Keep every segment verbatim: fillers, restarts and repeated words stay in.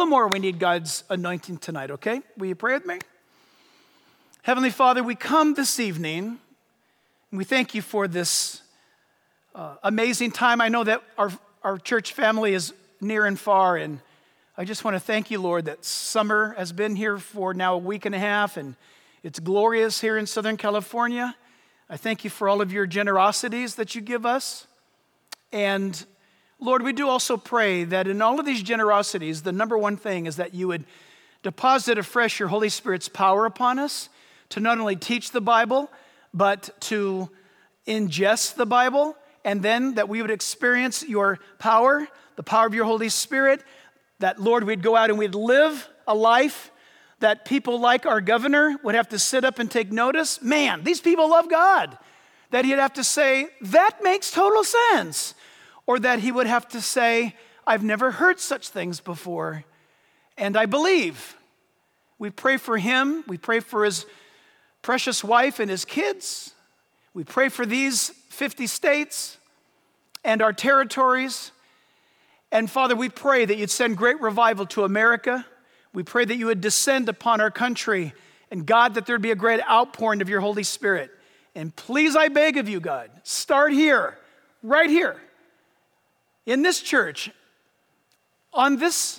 the more we need God's anointing tonight, okay? Will you pray with me? Heavenly Father, we come this evening, and we thank you for this uh, amazing time. I know that our, our church family is near and far, and I just want to thank you, Lord, that summer has been here for now a week and a half, and it's glorious here in Southern California. I thank you for all of your generosities that you give us. And Lord, we do also pray that in all of these generosities, the number one thing is that you would deposit afresh your Holy Spirit's power upon us to not only teach the Bible, but to ingest the Bible, and then that we would experience your power, the power of your Holy Spirit, that, Lord, we'd go out and we'd live a life that people like our governor would have to sit up and take notice. Man, these people love God. That he'd have to say, that makes total sense. Or that he would have to say, I've never heard such things before, and I believe. We pray for him. We pray for his precious wife and his kids. We pray for these fifty states and our territories. And Father, we pray that you'd send great revival to America. We pray that you would descend upon our country. And God, that there'd be a great outpouring of your Holy Spirit. And please, I beg of you, God, start here, right here, in this church, on this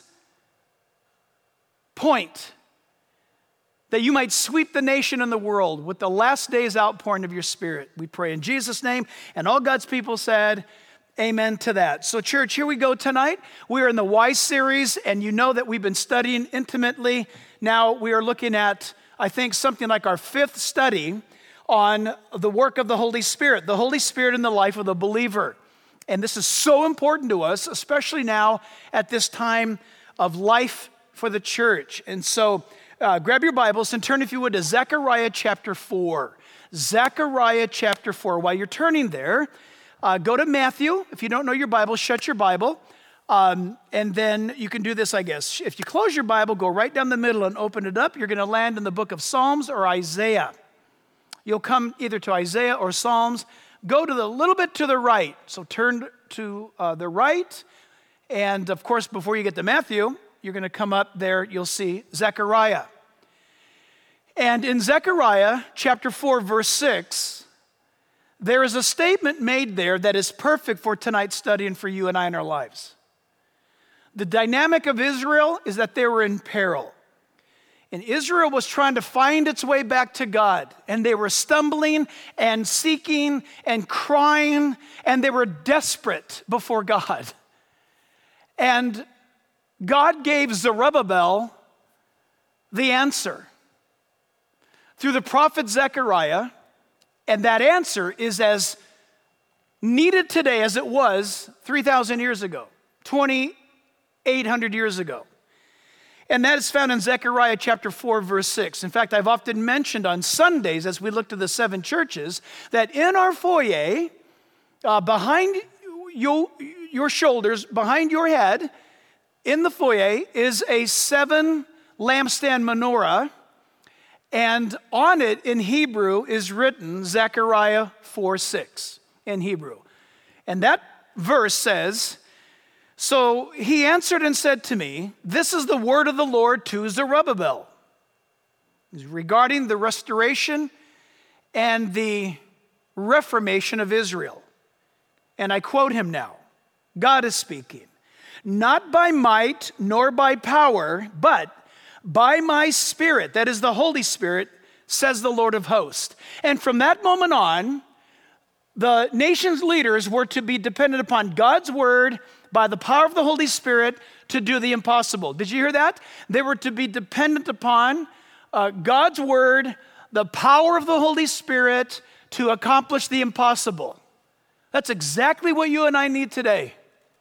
point, that you might sweep the nation and the world with the last days outpouring of your Spirit. We pray in Jesus' name. And all God's people said, amen to that. So church, here we go tonight. We are in the Why series, and you know that we've been studying intimately. Now we are looking at, I think, something like our fifth study on the work of the Holy Spirit, the Holy Spirit in the life of the believer. And this is so important to us, especially now at this time of life for the church. And so uh, grab your Bibles and turn, if you would, to Zechariah chapter four. Zechariah chapter four. While you're turning there, uh, go to Matthew. If you don't know your Bible, shut your Bible. Um, and then you can do this, I guess. If you close your Bible, go right down the middle and open it up. You're going to land in the book of Psalms or Isaiah. You'll come either to Isaiah or Psalms. Go to the little bit to the right. So turn to uh, the right. And of course, before you get to Matthew, you're going to come up there. You'll see Zechariah. And in Zechariah chapter four, verse six, there is a statement made there that is perfect for tonight's study and for you and I in our lives. The dynamic of Israel is that they were in peril. And Israel was trying to find its way back to God. And they were stumbling and seeking and crying. And they were desperate before God. And God gave Zerubbabel the answer through the prophet Zechariah. And that answer is as needed today as it was three thousand years ago, twenty-eight hundred years ago. And that is found in Zechariah chapter four, verse six. In fact, I've often mentioned on Sundays as we look to the seven churches that in our foyer, uh, behind you, your shoulders, behind your head, in the foyer is a seven lampstand menorah. And on it in Hebrew is written Zechariah four six in Hebrew. And that verse says, so he answered and said to me, this is the word of the Lord to Zerubbabel, regarding the restoration and the reformation of Israel. And I quote him now. God is speaking. Not by might nor by power, but by my Spirit, that is the Holy Spirit, says the Lord of hosts. And from that moment on, the nation's leaders were to be dependent upon God's word by the power of the Holy Spirit to do the impossible. Did you hear that? They were to be dependent upon uh, God's word, the power of the Holy Spirit to accomplish the impossible. That's exactly what you and I need today.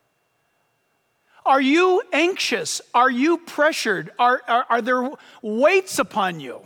Are you anxious? Are you pressured? Are, are, are there weights upon you?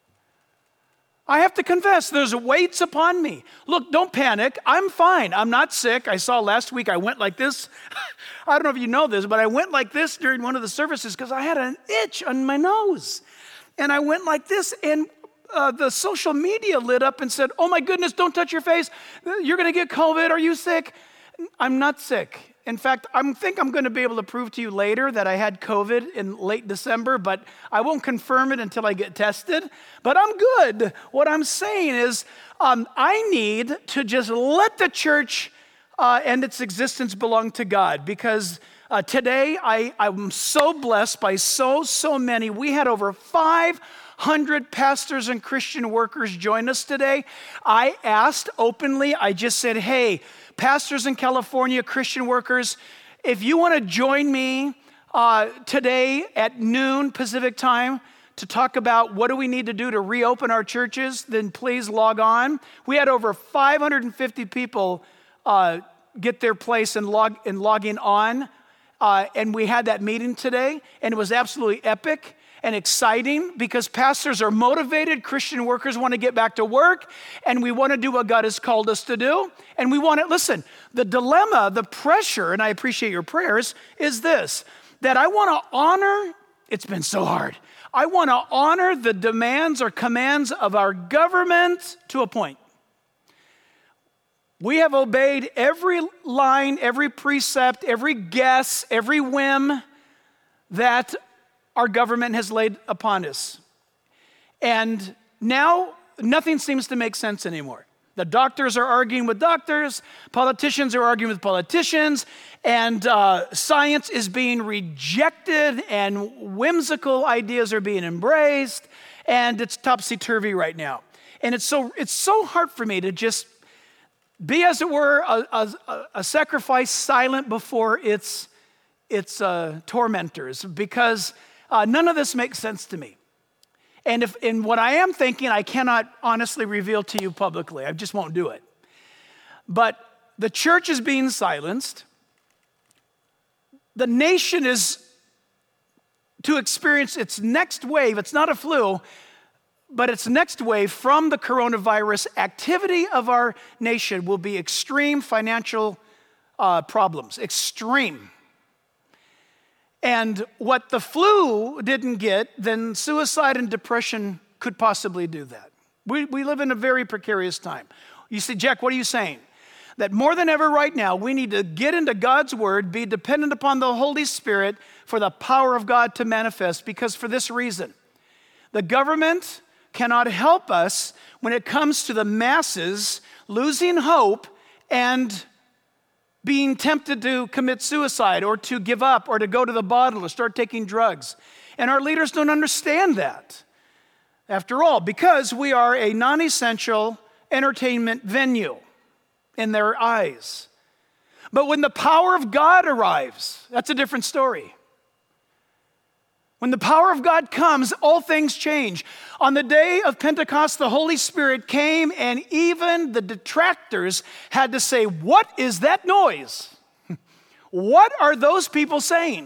I have to confess, there's weights upon me. Look, don't panic. I'm fine. I'm not sick. I saw last week I went like this. I don't know if you know this, but I went like this during one of the services because I had an itch on my nose. And I went like this, and uh, the social media lit up and said, oh my goodness, don't touch your face. You're going to get COVID. Are you sick? I'm not sick. In fact, I think I'm going to be able to prove to you later that I had COVID in late December, but I won't confirm it until I get tested. But I'm good. What I'm saying is um, I need to just let the church uh, and its existence belong to God, because uh, today I, I'm so blessed by so, so many. We had over five hundred pastors and Christian workers join us today. I asked openly, I just said, hey, pastors in California, Christian workers, if you want to join me uh, today at noon Pacific time to talk about what do we need to do to reopen our churches, then please log on. We had over five hundred fifty people uh, get their place and log and logging on, uh, and we had that meeting today, and it was absolutely epic and exciting because pastors are motivated, Christian workers want to get back to work, and we want to do what God has called us to do. And we want to, listen, the dilemma, the pressure, and I appreciate your prayers, is this, that I want to honor, it's been so hard, I want to honor the demands or commands of our government to a point. We have obeyed every line, every precept, every guess, every whim that our government has laid upon us. And now nothing seems to make sense anymore. The doctors are arguing with doctors, politicians are arguing with politicians, and uh, science is being rejected, and whimsical ideas are being embraced, and it's topsy-turvy right now. And it's so it's so hard for me to just be, as it were, a, a, a sacrifice silent before its, its uh, tormentors, because Uh, none of this makes sense to me. And if in what I am thinking, I cannot honestly reveal to you publicly. I just won't do it. But the church is being silenced. The nation is to experience its next wave. It's not a flu, but its next wave from the coronavirus. Activity of our nation will be extreme financial uh, problems, extreme. And what the flu didn't get, then suicide and depression could possibly do that. We, we live in a very precarious time. You say, Jack, what are you saying? That more than ever right now, we need to get into God's word, be dependent upon the Holy Spirit for the power of God to manifest, because for this reason, the government cannot help us when it comes to the masses losing hope and being tempted to commit suicide or to give up or to go to the bottle or start taking drugs. And our leaders don't understand that. After all, because we are a non-essential entertainment venue in their eyes. But when the power of God arrives, that's a different story. When the power of God comes, all things change. On the day of Pentecost, the Holy Spirit came, and even the detractors had to say, what is that noise? What are those people saying?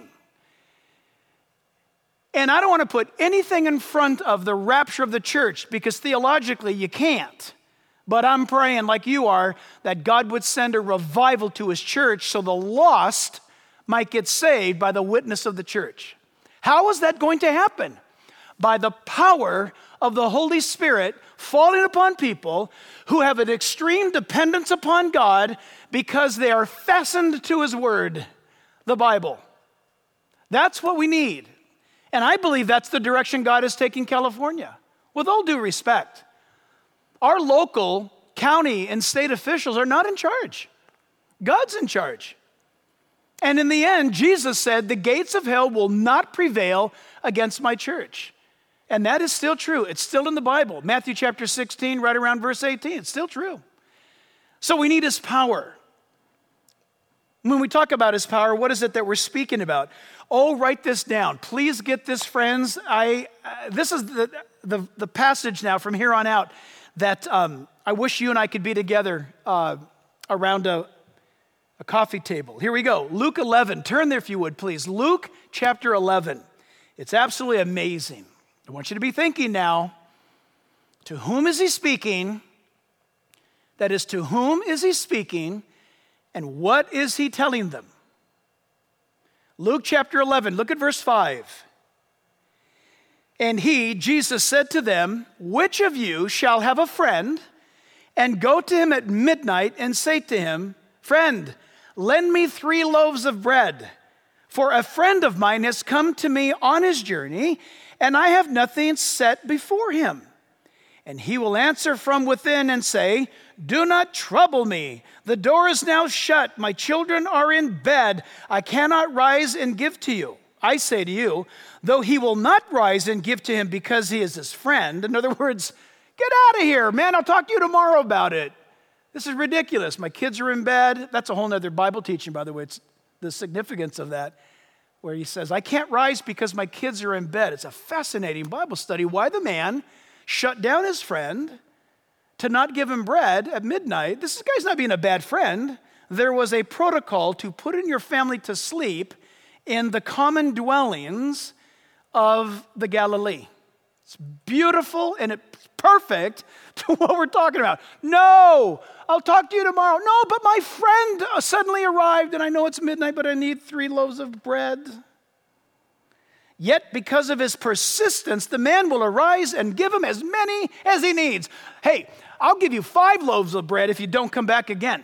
And I don't want to put anything in front of the rapture of the church, because theologically you can't. But I'm praying, like you are, that God would send a revival to his church so the lost might get saved by the witness of the church. How is that going to happen? By the power of the Holy Spirit falling upon people who have an extreme dependence upon God because they are fastened to his word, the Bible. That's what we need. And I believe that's the direction God is taking California. With all due respect, our local county and state officials are not in charge. God's in charge. And in the end, Jesus said, the gates of hell will not prevail against my church. And that is still true. It's still in the Bible. Matthew chapter sixteen, right around verse eighteen. It's still true. So we need his power. When we talk about his power, what is it that we're speaking about? Oh, write this down. Please get this, friends. I uh, this is the, the, the passage now from here on out that um, I wish you and I could be together uh, around a, a coffee table. Here we go. Luke eleven. Turn there if you would, please. Luke chapter eleven. It's absolutely amazing. I want you to be thinking now, to whom is he speaking? That is, to whom is he speaking? And what is he telling them? Luke chapter eleven, look at verse five. And he, Jesus, said to them, which of you shall have a friend and go to him at midnight and say to him, friend, lend me three loaves of bread, for a friend of mine has come to me on his journey, and I have nothing set before him. And he will answer from within and say, do not trouble me. The door is now shut. My children are in bed. I cannot rise and give to you. I say to you, though he will not rise and give to him because he is his friend. In other words, get out of here, man. I'll talk to you tomorrow about it. This is ridiculous. My kids are in bed. That's a whole nother Bible teaching, by the way. It's the significance of that, where he says, I can't rise because my kids are in bed. It's a fascinating Bible study. Why the man shut down his friend to not give him bread at midnight. This guy's not being a bad friend. There was a protocol to put in your family to sleep in the common dwellings of the Galilee. It's beautiful and it's perfect to what we're talking about. No, I'll talk to you tomorrow. No, but my friend suddenly arrived and I know it's midnight, but I need three loaves of bread. Yet because of his persistence, the man will arise and give him as many as he needs. Hey, I'll give you five loaves of bread if you don't come back again.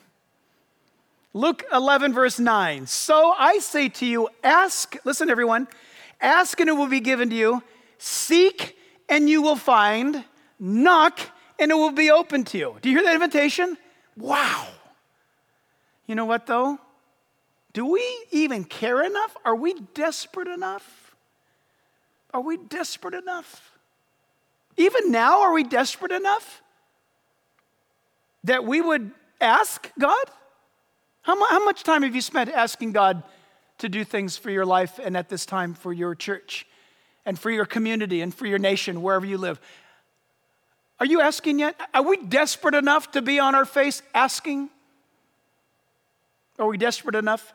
Luke eleven, verse nine. So I say to you, ask, listen everyone, ask and it will be given to you. Seek and you will find. Knock and it will be open to you. Do you hear that invitation? Wow. You know what though? Do we even care enough? Are we desperate enough? Are we desperate enough? Even now, are we desperate enough that we would ask God? How, mu- how much time have you spent asking God to do things for your life and at this time for your church and for your community and for your nation, wherever you live? Are you asking yet? Are we desperate enough to be on our face asking? Are we desperate enough?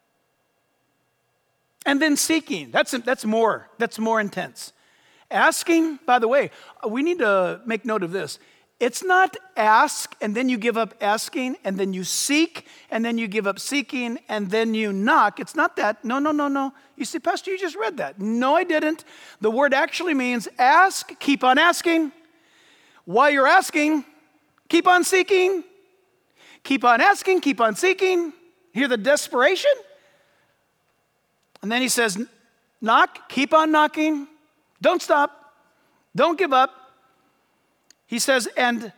And then seeking, that's, that's more, that's more intense. Asking, by the way, we need to make note of this. It's not ask and then you give up asking and then you seek and then you give up seeking and then you knock. It's not that. No, no, no, no. You see, Pastor, you just read that. No, I didn't. The word actually means ask, keep on asking. While you're asking, keep on seeking. Keep on asking, keep on seeking. Hear the desperation? And then he says, knock, keep on knocking. Don't stop. Don't give up. He says, and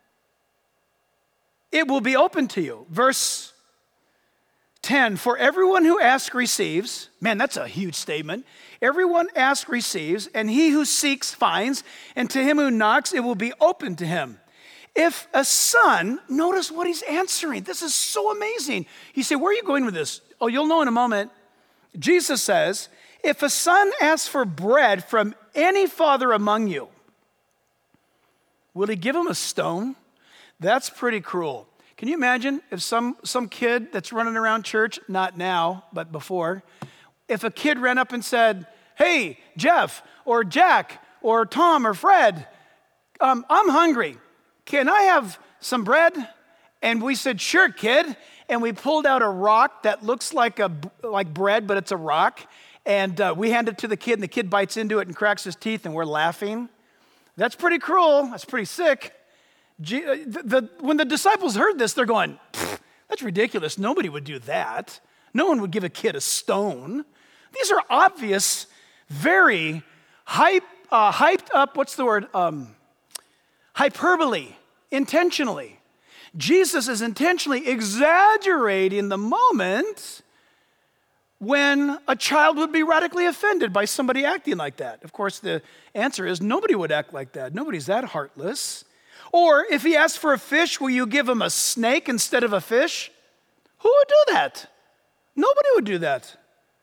it will be open to you. Verse ten, for everyone who asks receives. Man, that's a huge statement. Everyone asks receives, and he who seeks finds, and to him who knocks it will be open to him. If a son, notice what he's answering. This is so amazing. You say, where are you going with this? Oh, you'll know in a moment. Jesus says, if a son asks for bread from any father among you, will he give him a stone? That's pretty cruel. Can you imagine if some, some kid that's running around church, not now, but before, if a kid ran up and said, hey, Jeff, or Jack, or Tom, or Fred, um, I'm hungry. Can I have some bread? And we said, sure, kid. And we pulled out a rock that looks like a like bread, but it's a rock. And uh, we hand it to the kid, and the kid bites into it and cracks his teeth, and we're laughing. That's pretty cruel. That's pretty sick. G- the, the, when the disciples heard this, they're going, that's ridiculous. Nobody would do that. No one would give a kid a stone. These are obvious, very hype, uh, hyped up, what's the word? Um, hyperbole, intentionally. Jesus is intentionally exaggerating the moment when a child would be radically offended by somebody acting like that. Of course, the answer is nobody would act like that. Nobody's that heartless. Or if he asks for a fish, will you give him a snake instead of a fish? Who would do that? Nobody would do that.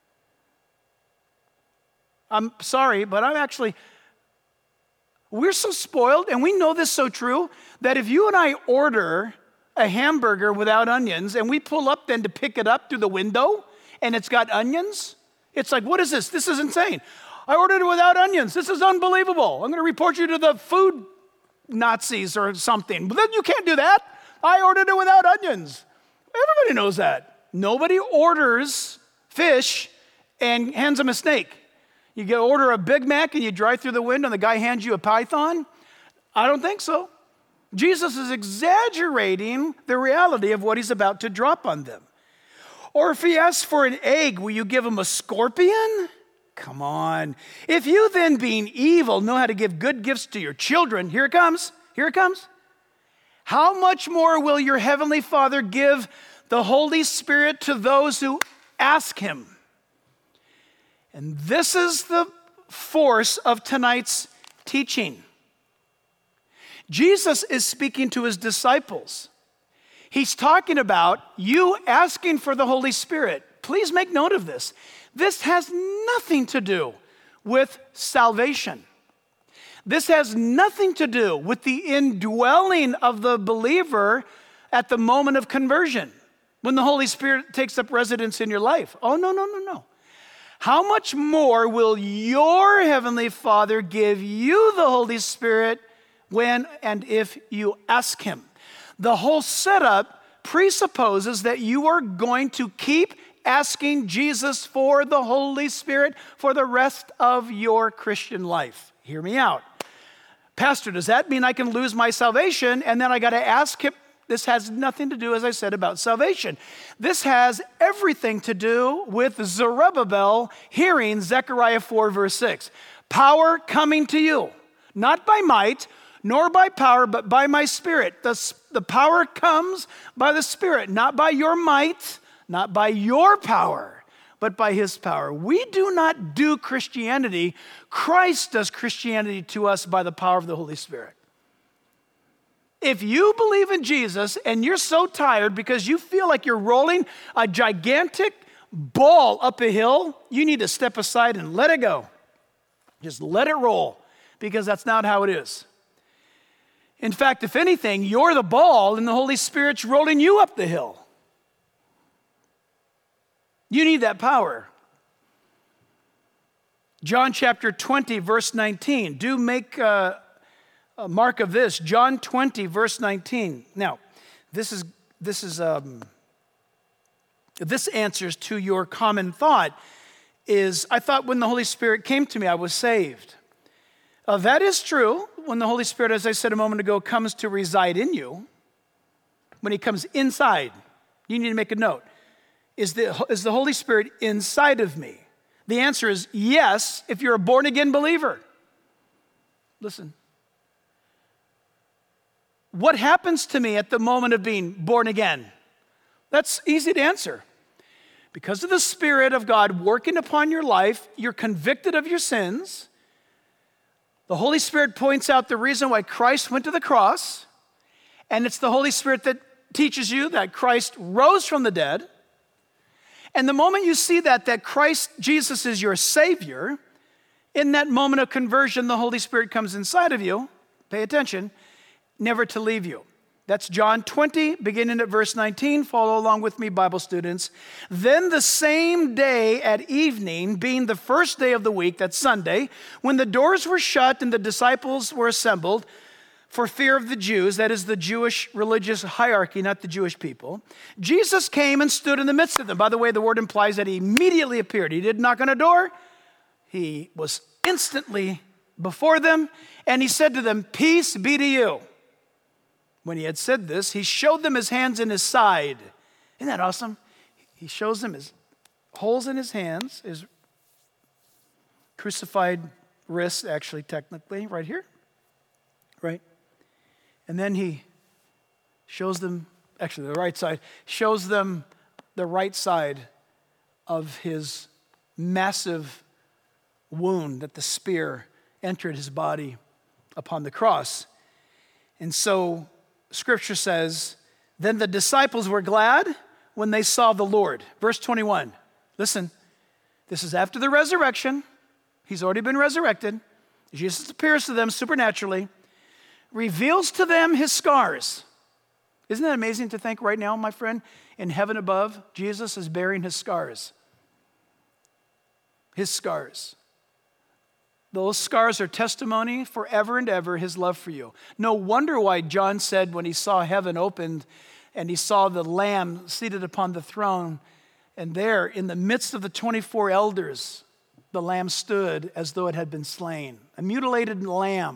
I'm sorry, but I'm actually, we're so spoiled, and we know this so true, that if you and I order a hamburger without onions, and we pull up then to pick it up through the window, and it's got onions, it's like, what is this? This is insane. I ordered it without onions. This is unbelievable. I'm going to report you to the food Nazis or something. But then you can't do that. I ordered it without onions. Everybody knows that. Nobody orders fish and hands them a snake. You get order a Big Mac and you drive through the window and the guy hands you a python? I don't think so. Jesus is exaggerating the reality of what he's about to drop on them. Or if he asks for an egg, will you give him a scorpion? Come on. If you then, being evil, know how to give good gifts to your children, here it comes, here it comes. How much more will your heavenly Father give the Holy Spirit to those who ask him? And this is the force of tonight's teaching. Jesus is speaking to his disciples. He's talking about you asking for the Holy Spirit. Please make note of this. This has nothing to do with salvation. This has nothing to do with the indwelling of the believer at the moment of conversion, when the Holy Spirit takes up residence in your life. Oh, no, no, no, no. How much more will your heavenly Father give you the Holy Spirit when and if you ask him? The whole setup presupposes that you are going to keep asking Jesus for the Holy Spirit for the rest of your Christian life. Hear me out. Pastor, does that mean I can lose my salvation and then I got to ask him? This has nothing to do, as I said, about salvation. This has everything to do with Zerubbabel hearing Zechariah four, verse six. Power coming to you, not by might, nor by power, but by my Spirit. The, the power comes by the Spirit, not by your might, not by your power, but by his power. We do not do Christianity. Christ does Christianity to us by the power of the Holy Spirit. If you believe in Jesus and you're so tired because you feel like you're rolling a gigantic ball up a hill, you need to step aside and let it go. Just let it roll, because that's not how it is. In fact, if anything, you're the ball and the Holy Spirit's rolling you up the hill. You need that power. John chapter twenty, verse nineteen. Do make uh, a mark of this. John twenty, verse nineteen. Now, this is this is um, this answers to your common thought. Is I thought when the Holy Spirit came to me, I was saved. Uh, that is true. When the Holy Spirit, as I said a moment ago, comes to reside in you, when he comes inside, you need to make a note. Is the, is the Holy Spirit inside of me? The answer is yes, if you're a born-again believer. Listen. What happens to me at the moment of being born again? That's easy to answer. Because of the Spirit of God working upon your life, you're convicted of your sins. The Holy Spirit points out the reason why Christ went to the cross, and it's the Holy Spirit that teaches you that Christ rose from the dead. And the moment you see that, that Christ Jesus is your Savior, in that moment of conversion, the Holy Spirit comes inside of you, pay attention, never to leave you. That's John twenty, beginning at verse nineteen. Follow along with me, Bible students. Then the same day at evening, being the first day of the week, that's Sunday, when the doors were shut and the disciples were assembled for fear of the Jews, that is the Jewish religious hierarchy, not the Jewish people, Jesus came and stood in the midst of them. By the way, the word implies that he immediately appeared. He didn't knock on a door. He was instantly before them, and he said to them, "Peace be to you." When he had said this, he showed them his hands and his side. Isn't that awesome? He shows them his holes in his hands, his crucified wrists, actually, technically, right here, right? And then he shows them, actually the right side, shows them the right side of his massive wound that the spear entered his body upon the cross. And so Scripture says, then the disciples were glad when they saw the Lord. Verse twenty-one, listen, this is after the resurrection. He's already been resurrected. Jesus appears to them supernaturally, reveals to them his scars. Isn't that amazing to think right now, my friend, in heaven above, Jesus is bearing his scars. His scars. Those scars are testimony forever and ever, his love for you. No wonder why John said when he saw heaven opened and he saw the Lamb seated upon the throne, and there in the midst of the twenty-four elders, the Lamb stood as though it had been slain, a mutilated lamb.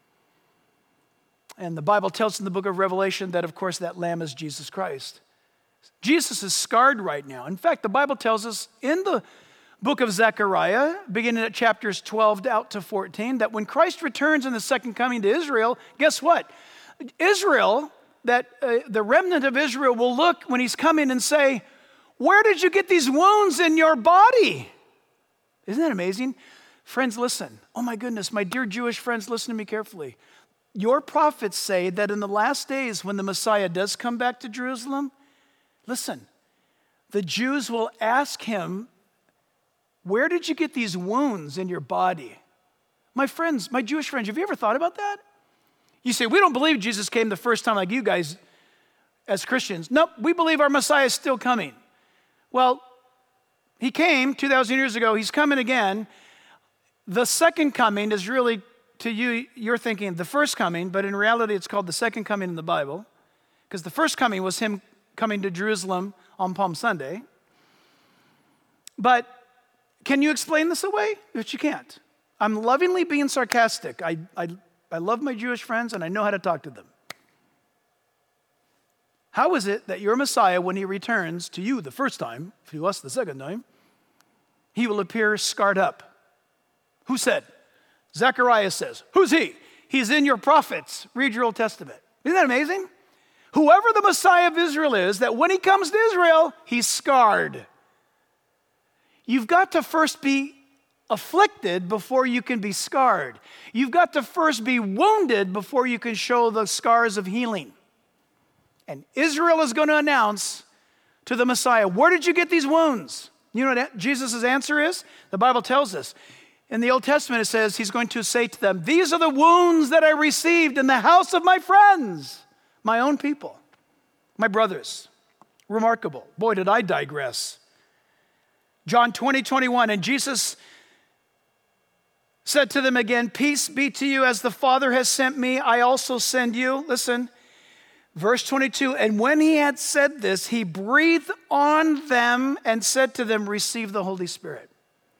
And the Bible tells us in the book of Revelation that, of course, that Lamb is Jesus Christ. Jesus is scarred right now. In fact, the Bible tells us in the book of Zechariah, beginning at chapters twelve out to fourteen, that when Christ returns in the second coming to Israel, guess what? Israel, that uh, the remnant of Israel will look when he's coming and say, where did you get these wounds in your body? Isn't that amazing? Friends, listen. Oh my goodness, my dear Jewish friends, listen to me carefully. Your prophets say that in the last days when the Messiah does come back to Jerusalem, listen, the Jews will ask him, where did you get these wounds in your body? My friends, my Jewish friends, have you ever thought about that? You say, we don't believe Jesus came the first time like you guys as Christians. Nope, we believe our Messiah is still coming. Well, he came two thousand years ago. He's coming again. The second coming is really, to you, you're thinking the first coming, but in reality it's called the second coming in the Bible, because the first coming was him coming to Jerusalem on Palm Sunday. But can you explain this away? But you can't. I'm lovingly being sarcastic. I, I, I love my Jewish friends and I know how to talk to them. How is it that your Messiah, when he returns to you the first time, to us the second time, he will appear scarred up? Who said? Zechariah says. Who's he? He's in your prophets. Read your Old Testament. Isn't that amazing? Whoever the Messiah of Israel is, that when he comes to Israel, he's scarred. You've got to first be afflicted before you can be scarred. You've got to first be wounded before you can show the scars of healing. And Israel is going to announce to the Messiah, where did you get these wounds? You know what Jesus' answer is? The Bible tells us. In the Old Testament, it says he's going to say to them, these are the wounds that I received in the house of my friends, my own people, my brothers. Remarkable. Boy, did I digress. John twenty, twenty-one, and Jesus said to them again, peace be to you, as the Father has sent me, I also send you. Listen, verse twenty-two, and when he had said this, he breathed on them and said to them, receive the Holy Spirit.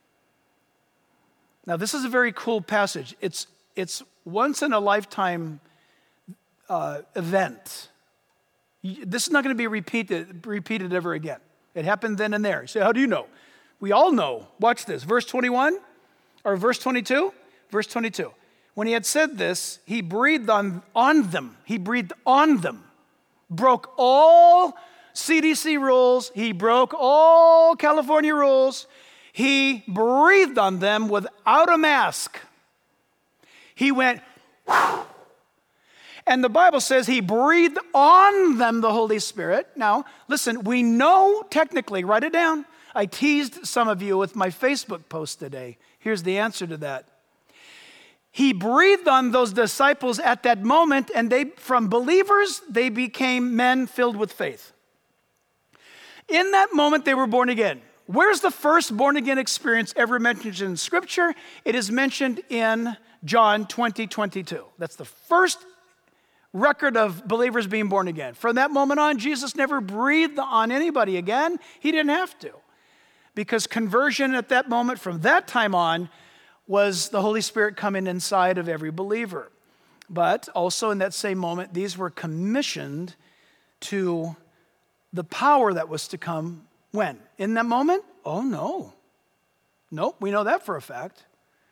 Now, this is a very cool passage. It's, it's once in a lifetime uh, event. This is not going to be repeated, repeated ever again. It happened then and there. You say, how do you know? We all know. Watch this. Verse twenty-one, or verse twenty-two? Verse twenty-two. When he had said this, he breathed on, on them. He breathed on them. Broke all C D C rules. He broke all California rules. He breathed on them without a mask. He went, whew, and the Bible says he breathed on them the Holy Spirit. Now, listen, we know technically, write it down. I teased some of you with my Facebook post today. Here's the answer to that. He breathed on those disciples at that moment, and they, from believers, they became men filled with faith. In that moment, they were born again. Where's the first born-again experience ever mentioned in Scripture? It is mentioned in John twenty, twenty-two. That's the first record of believers being born again. From that moment on, Jesus never breathed on anybody again. He didn't have to. Because conversion at that moment, from that time on, was the Holy Spirit coming inside of every believer. But also in that same moment, these were commissioned to the power that was to come when? In that moment? Oh, no. Nope, we know that for a fact.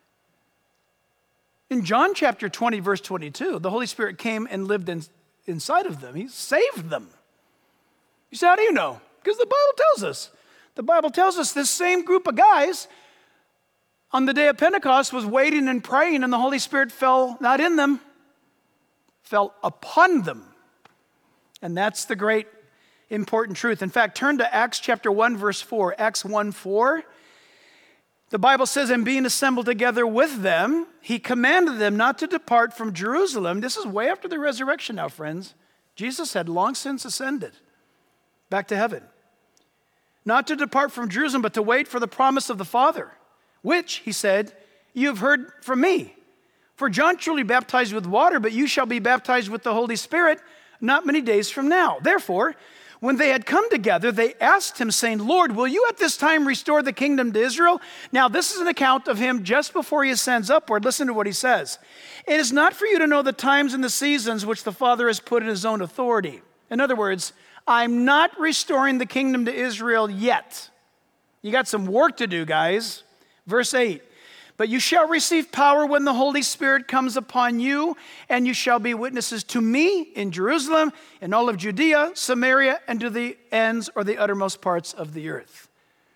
In John chapter twenty, verse twenty-two, the Holy Spirit came and lived in, inside of them. He saved them. You say, how do you know? Because the Bible tells us. The Bible tells us this same group of guys on the day of Pentecost was waiting and praying, and the Holy Spirit fell not in them, fell upon them. And that's the great important truth. In fact, turn to Acts chapter one, verse four. Acts one, four. The Bible says, and being assembled together with them, he commanded them not to depart from Jerusalem. This is way after the resurrection now, friends. Jesus had long since ascended back to heaven. Not to depart from Jerusalem, but to wait for the promise of the Father, which, he said, you have heard from me. For John truly baptized with water, but you shall be baptized with the Holy Spirit not many days from now. Therefore, when they had come together, they asked him, saying, Lord, will you at this time restore the kingdom to Israel? Now, this is an account of him just before he ascends upward. Listen to what he says. It is not for you to know the times and the seasons which the Father has put in his own authority. In other words, I'm not restoring the kingdom to Israel yet. You got some work to do, guys. Verse eight. But you shall receive power when the Holy Spirit comes upon you, and you shall be witnesses to me in Jerusalem, in all of Judea, Samaria, and to the ends or the uttermost parts of the earth.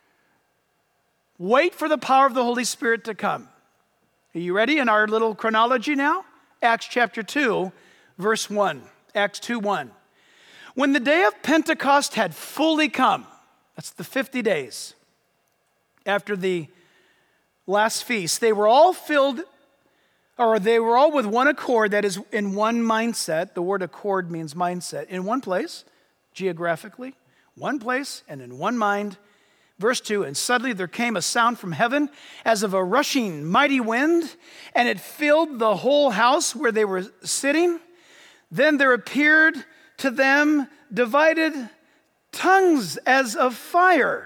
Wait for the power of the Holy Spirit to come. Are you ready in our little chronology now? Acts chapter two, verse one. Acts two one. When the day of Pentecost had fully come, that's the fifty days after the last feast, they were all filled, or they were all with one accord, that is in one mindset. The word accord means mindset. In one place, geographically, one place and in one mind. Verse two, and suddenly there came a sound from heaven as of a rushing mighty wind, and it filled the whole house where they were sitting. Then there appeared to them divided tongues as of fire,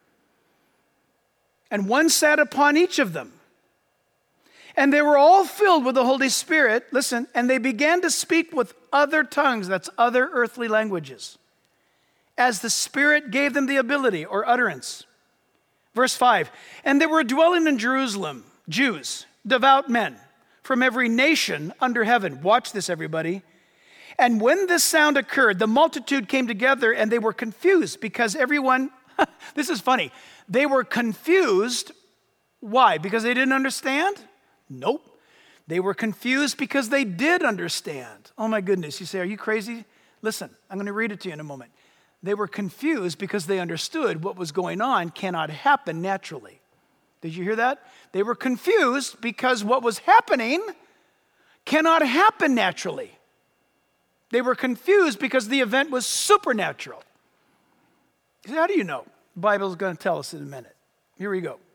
and one sat upon each of them. And they were all filled with the Holy Spirit, listen, and they began to speak with other tongues, that's other earthly languages, as the Spirit gave them the ability or utterance. Verse five, and there were dwelling in Jerusalem Jews, devout men, from every nation under heaven. Watch this, everybody. And when this sound occurred, the multitude came together, and they were confused because everyone, this is funny, they were confused. Why? Because they didn't understand? Nope. They were confused because they did understand. Oh my goodness. You say, are you crazy? Listen, I'm going to read it to you in a moment. They were confused because they understood what was going on cannot happen naturally. Did you hear that? They were confused because what was happening cannot happen naturally. They were confused because the event was supernatural. How do you know? The Bible is going to tell us in a minute. Here we go.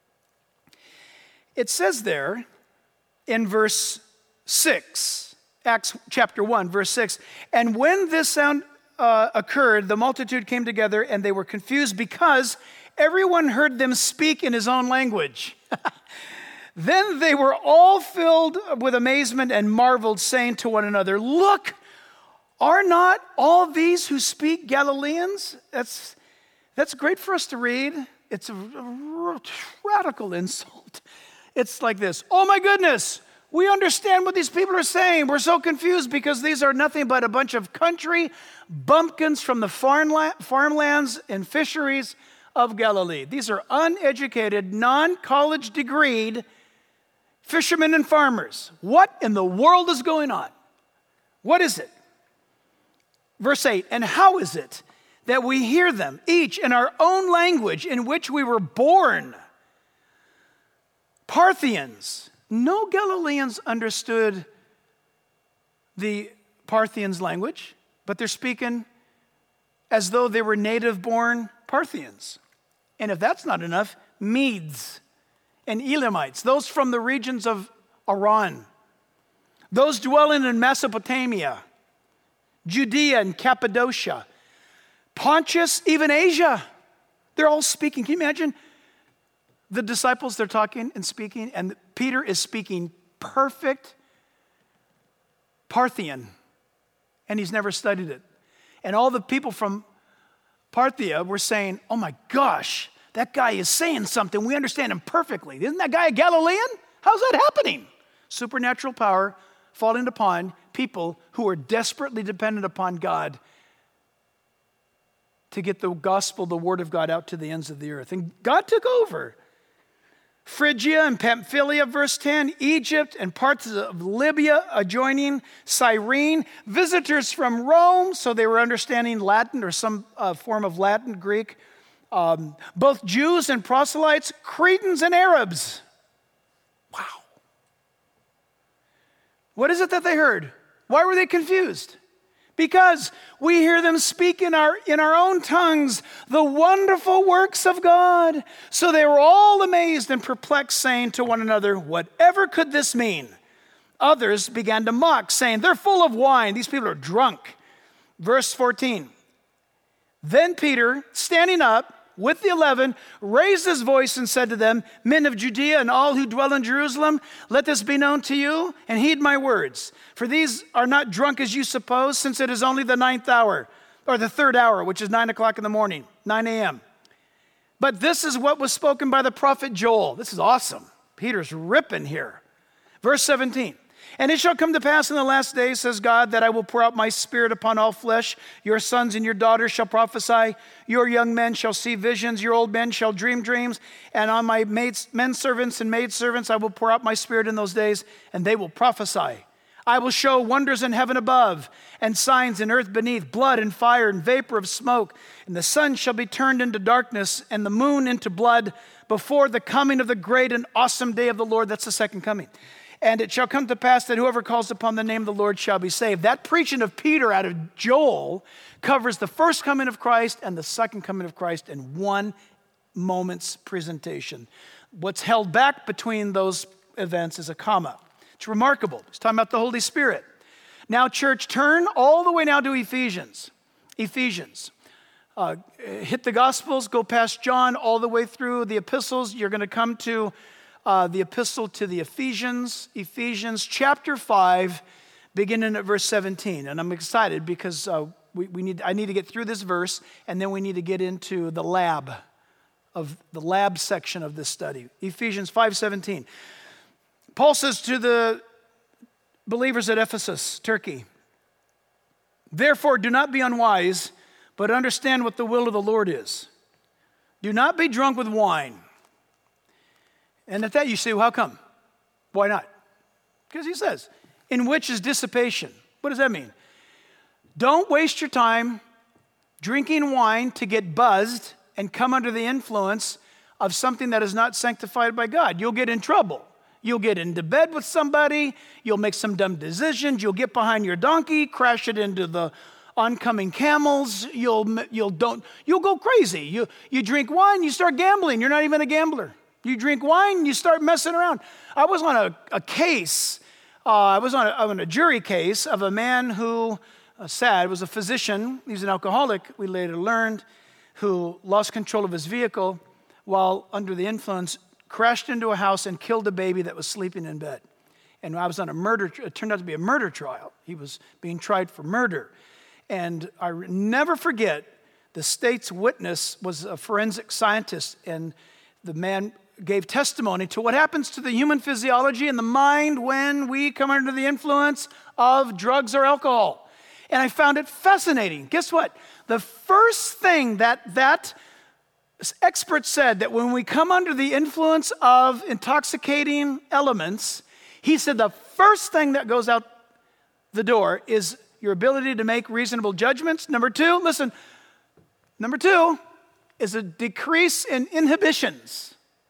It says there in verse six, Acts chapter one, verse six, and when this sound uh, occurred, the multitude came together, and they were confused because everyone heard them speak in his own language. Then they were all filled with amazement and marveled, saying to one another, look, are not all these who speak Galileans? That's That's great for us to read. It's a, a radical insult. It's like this. Oh my goodness, we understand what these people are saying. We're so confused because these are nothing but a bunch of country bumpkins from the farmla- farmlands and fisheries of Galilee. These are uneducated, non-college degreed fishermen and farmers. What in the world is going on? What is it? Verse eight, and how is it that we hear them, each in our own language in which we were born? Parthians. No Galileans understood the Parthians' language, but they're speaking as though they were native-born Parthians. And if that's not enough, Medes and Elamites, those from the regions of Aram, those dwelling in Mesopotamia, Judea and Cappadocia, Pontus, even Asia. They're all speaking. Can you imagine the disciples, they're talking and speaking, and Peter is speaking perfect Parthian, and he's never studied it. And all the people from Parthia were saying, oh my gosh, that guy is saying something. We understand him perfectly. Isn't that guy a Galilean? How's that happening? Supernatural power falling upon people who are desperately dependent upon God to get the gospel, the word of God, out to the ends of the earth. And God took over. Phrygia and Pamphylia, verse ten, Egypt and parts of Libya adjoining, Cyrene, visitors from Rome, so they were understanding Latin or some uh, form of Latin, Greek, um, both Jews and proselytes, Cretans and Arabs. Wow. What is it that they heard? Why were they confused? Because we hear them speak in our, in our own tongues the wonderful works of God. So they were all amazed and perplexed, saying to one another, whatever could this mean? Others began to mock, saying, they're full of wine. These people are drunk. Verse fourteen. Then Peter, standing up with the eleven, raised his voice and said to them, men of Judea and all who dwell in Jerusalem, let this be known to you, and heed my words. For these are not drunk as you suppose, since it is only the ninth hour. or the third hour, which is nine o'clock in the morning, nine a.m. But this is what was spoken by the prophet Joel. This is awesome. Peter's ripping here. Verse seventeen. And it shall come to pass in the last days, says God, that I will pour out my spirit upon all flesh. Your sons and your daughters shall prophesy. Your young men shall see visions. Your old men shall dream dreams. And on my maids, men servants and maid servants I will pour out my spirit in those days, and they will prophesy. I will show wonders in heaven above and signs in earth beneath, blood and fire and vapor of smoke. And the sun shall be turned into darkness and the moon into blood before the coming of the great and awesome day of the Lord. That's the second coming. And it shall come to pass that whoever calls upon the name of the Lord shall be saved. That preaching of Peter out of Joel covers the first coming of Christ and the second coming of Christ in one moment's presentation. What's held back between those events is a comma. It's remarkable. It's talking about the Holy Spirit. Now, church, turn all the way now to Ephesians. Ephesians. Uh, hit the Gospels, go past John, all the way through the epistles. You're going to come to uh, the epistle to the Ephesians. Ephesians chapter five, beginning at verse seventeen. And I'm excited because uh, we, we need. I need to get through this verse, and then we need to get into the lab of the lab section of this study. Ephesians five seventeen. Paul says to the believers at Ephesus, Turkey, therefore do not be unwise, but understand what the will of the Lord is. Do not be drunk with wine. And at that you say, well, how come? Why not? Because he says, in which is dissipation. What does that mean? Don't waste your time drinking wine to get buzzed and come under the influence of something that is not sanctified by God. You'll get in trouble. You'll get into bed with somebody. You'll make some dumb decisions. You'll get behind your donkey, crash it into the oncoming camels. You'll you'll don't you'll go crazy. You you drink wine, you start gambling. You're not even a gambler. You drink wine, you start messing around. I was on a, a case. Uh, I was on a, on a jury case of a man who, uh, sad, was a physician. He was an alcoholic. We later learned, who lost control of his vehicle while under the influence, crashed into a house and killed a baby that was sleeping in bed. And I was on a murder, it turned out to be a murder trial. He was being tried for murder. And I never forget, the state's witness was a forensic scientist, and the man gave testimony to what happens to the human physiology and the mind when we come under the influence of drugs or alcohol. And I found it fascinating. Guess what? The first thing that that expert said, that when we come under the influence of intoxicating elements, he said the first thing that goes out the door is your ability to make reasonable judgments. Number two, listen, number two is a decrease in inhibitions.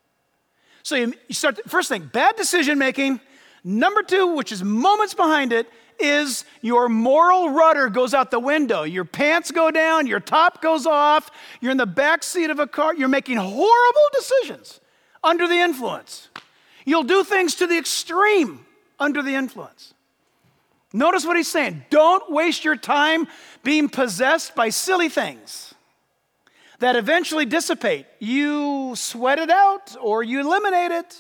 So you, you start, first thing, bad decision making. Number two, which is moments behind it, is your moral rudder goes out the window. Your pants go down, your top goes off, you're in the back seat of a car, you're making horrible decisions under the influence. You'll do things to the extreme under the influence. Notice what he's saying. Don't waste your time being possessed by silly things that eventually dissipate. You sweat it out or you eliminate it.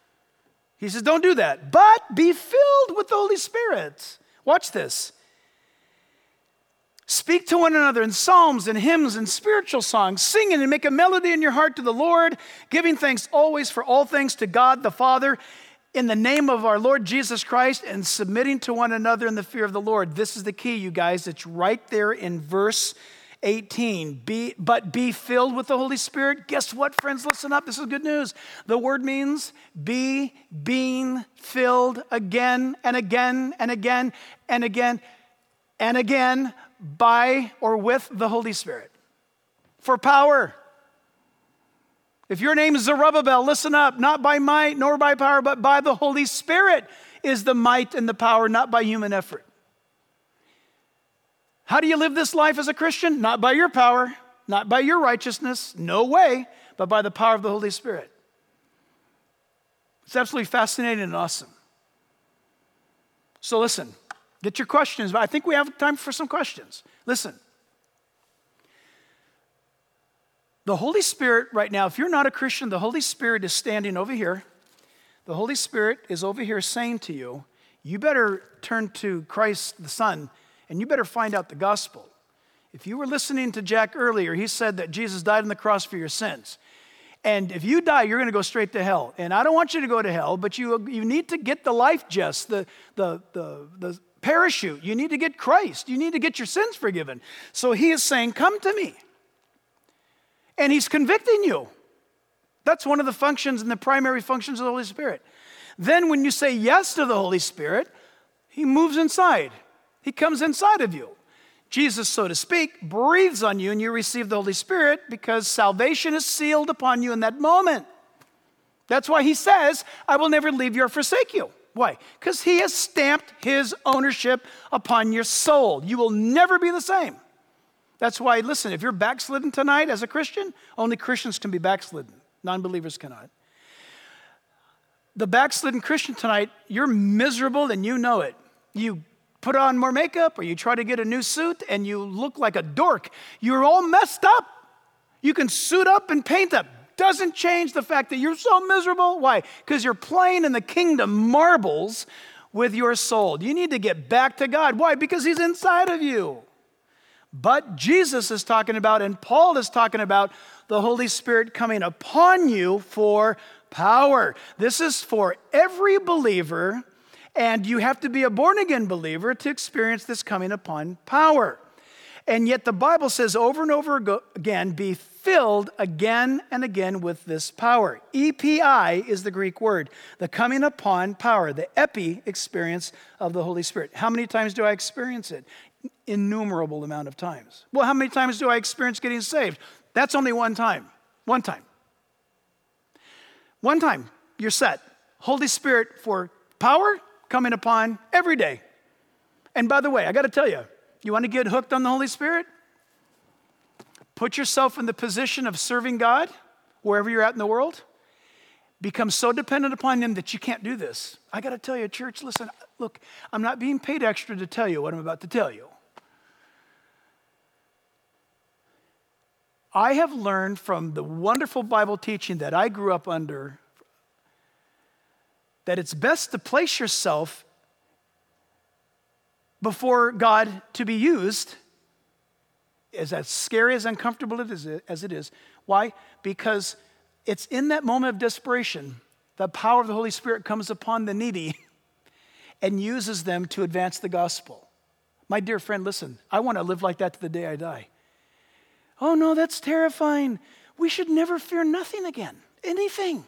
He says, don't do that, but be filled with the Holy Spirit. Watch this. Speak to one another in psalms and hymns and spiritual songs, singing and make a melody in your heart to the Lord, giving thanks always for all things to God the Father, in the name of our Lord Jesus Christ, and submitting to one another in the fear of the Lord. This is the key, you guys. It's right there in verse eighteen. Be, but be filled with the Holy Spirit. Guess what, friends? Listen up. This is good news. The word means be being filled again and again and again and again and again by or with the Holy Spirit for power. If your name is Zerubbabel, listen up. Not by might nor by power, but by the Holy Spirit is the might and the power, not by human effort. How do you live this life as a Christian? Not by your power, not by your righteousness, no way, but by the power of the Holy Spirit. It's absolutely fascinating and awesome. So listen, get your questions. I think we have time for some questions. Listen. The Holy Spirit right now, if you're not a Christian, the Holy Spirit is standing over here. The Holy Spirit is over here saying to you, you better turn to Christ the Son, and you better find out the gospel. If you were listening to Jack earlier, he said that Jesus died on the cross for your sins. And if you die, you're going to go straight to hell. And I don't want you to go to hell, but you, you need to get the life just, the, the, the, the parachute. You need to get Christ. You need to get your sins forgiven. So he is saying, come to me. And he's convicting you. That's one of the functions and the primary functions of the Holy Spirit. Then when you say yes to the Holy Spirit, he moves inside. He comes inside of you. Jesus, so to speak, breathes on you and you receive the Holy Spirit because salvation is sealed upon you in that moment. That's why he says, I will never leave you or forsake you. Why? Because he has stamped his ownership upon your soul. You will never be the same. That's why, listen, if you're backslidden tonight as a Christian, only Christians can be backslidden. Non-believers cannot. The backslidden Christian tonight, you're miserable and you know it. You put on more makeup or you try to get a new suit and you look like a dork. You're all messed up. You can suit up and paint up. Doesn't change the fact that you're so miserable. Why? Because you're playing in the kingdom marbles with your soul. You need to get back to God. Why? Because he's inside of you. But Jesus is talking about, and Paul is talking about, the Holy Spirit coming upon you for power. This is for every believer, and you have to be a born-again believer to experience this coming upon power. And yet the Bible says over and over again, be filled again and again with this power. E P I is the Greek word, the coming upon power, the epi experience of the Holy Spirit. How many times do I experience it? Innumerable amount of times. Well, how many times do I experience getting saved? That's only one time. One time. One time, you're set. Holy Spirit for power coming upon every day. And by the way, I got to tell you, you want to get hooked on the Holy Spirit? Put yourself in the position of serving God wherever you're at in the world. Become so dependent upon him that you can't do this. I got to tell you, church, listen, look, I'm not being paid extra to tell you what I'm about to tell you. I have learned from the wonderful Bible teaching that I grew up under that it's best to place yourself before God to be used, as as scary, as uncomfortable as it is. Why? Because it's in that moment of desperation, the power of the Holy Spirit comes upon the needy and uses them to advance the gospel. My dear friend, listen, I want to live like that to the day I die. Oh no, that's terrifying. We should never fear nothing again, anything.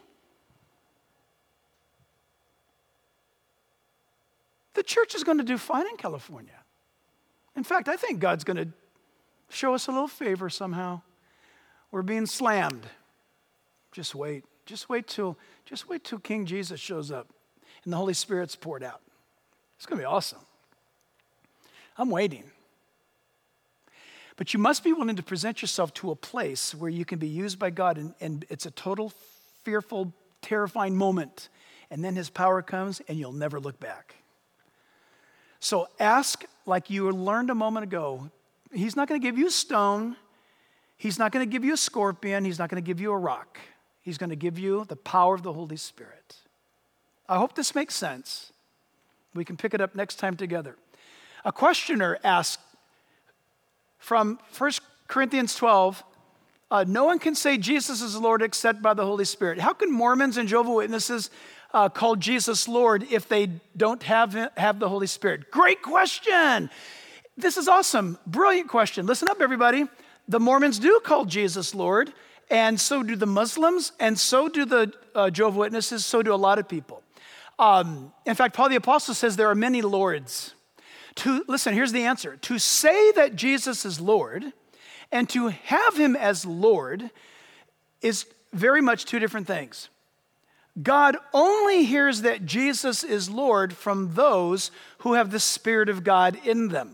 The church is going to do fine in California. In fact, I think God's going to show us a little favor somehow. We're being slammed. Just wait. Just wait till, just wait till King Jesus shows up and the Holy Spirit's poured out. It's going to be awesome. I'm waiting. But you must be willing to present yourself to a place where you can be used by God, and, and it's a total, fearful, terrifying moment. And then his power comes, and you'll never look back. So ask like you learned a moment ago. He's not going to give you a stone. He's not going to give you a scorpion. He's not going to give you a rock. He's going to give you the power of the Holy Spirit. I hope this makes sense. We can pick it up next time together. A questioner asked from First Corinthians twelve, uh, no one can say Jesus is Lord except by the Holy Spirit. How can Mormons and Jehovah's Witnesses uh, call Jesus Lord if they don't have, have the Holy Spirit? Great question. This is awesome. Brilliant question. Listen up, everybody. The Mormons do call Jesus Lord, and so do the Muslims, and so do the uh, Jehovah's Witnesses, so do a lot of people. Um, in fact, Paul the Apostle says there are many Lords. To, listen, here's the answer. To say that Jesus is Lord and to have him as Lord is very much two different things. God only hears that Jesus is Lord from those who have the Spirit of God in them.